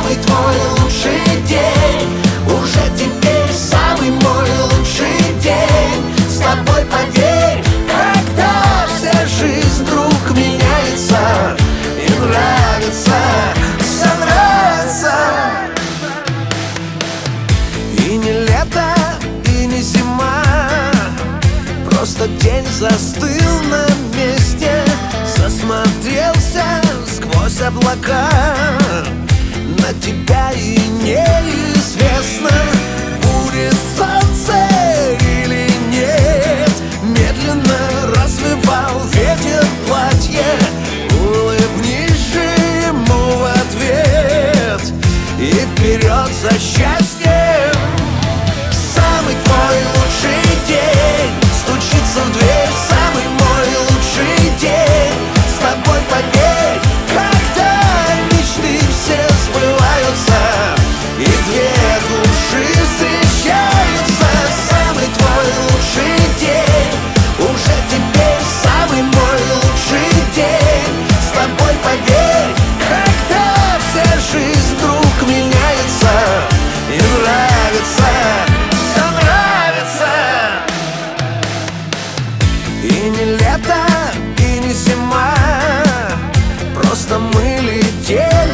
самый твой лучший день. Уже теперь самый мой лучший день. С тобой, поверь, когда вся жизнь вдруг меняется. И нравится, все нравится. И не лето, и не зима, просто день застыл на месте. Засмотрелся сквозь облака на тебя, и неизвестно, будет солнце или нет. Медленно развивал ветер платье, улыбнись же ему в ответ и вперед за счастьем. Самый твой лучший день стучится в дверь, самый мой лучший день. С тобой, поверь, когда мечты все сбываются и две души встречаются. Самый твой лучший день, уже теперь самый мой лучший день. С тобой, поверь, когда вся жизнь вдруг меняется и нравится, все нравится. И не лето, и не зима, просто мы летели